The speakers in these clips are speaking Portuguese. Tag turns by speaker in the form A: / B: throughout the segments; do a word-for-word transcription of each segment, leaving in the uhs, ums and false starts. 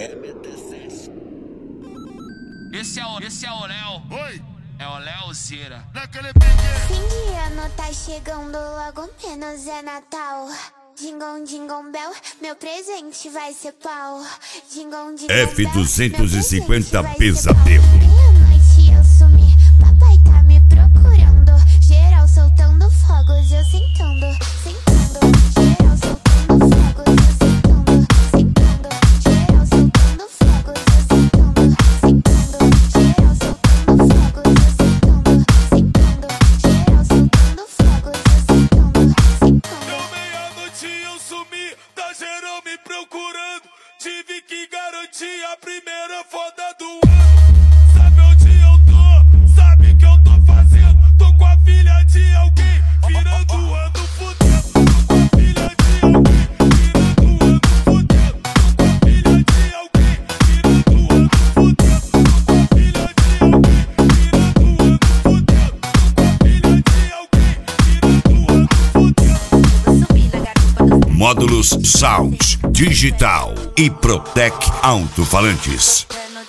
A: Esse é o, esse é o Léo.
B: Oi.
A: É o Léo Zira.
C: Fim de ano tá chegando, logo menos é Natal. Dingom, dingom bell, meu presente vai ser pau. Dingom, dingom
D: F duzentos e cinquenta
C: bell,
D: Pesadelo.
C: meia-noite eu sumi, papai tá me procurando. Geral soltando fogos, eu sentando, sentando. Geral soltando fogos, eu sentando, sentando. Geral soltando fogos, eu sentando, sentando. Geral soltando fogos, eu sentando, sentando. Geral soltando fogos, eu sentando, sentando.
B: Deu meia-noite eu sumi, tá geral me procurando. Tive que garantir a primeira foda do ano. Sabe onde eu tô? Sabe o que eu tô fazendo? Tô com a filha de alguém, virando o ano fudendo. Tô com a filha de alguém, virando o ano fudendo. Tô com a filha de alguém, virando o ano fudendo. Tô com a filha de alguém, virando o ano fudendo. Tô com a filha de alguém, virando o ano fudendo.
D: Módulos Sound, Digital e Protec Alto-Falantes.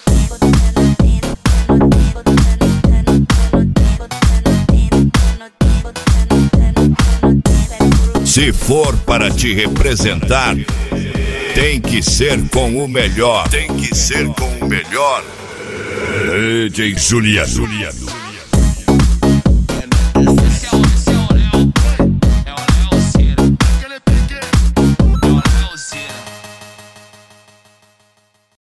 D: Se for para te representar, tem que ser com o melhor. Tem que ser com o melhor. D J Juliano.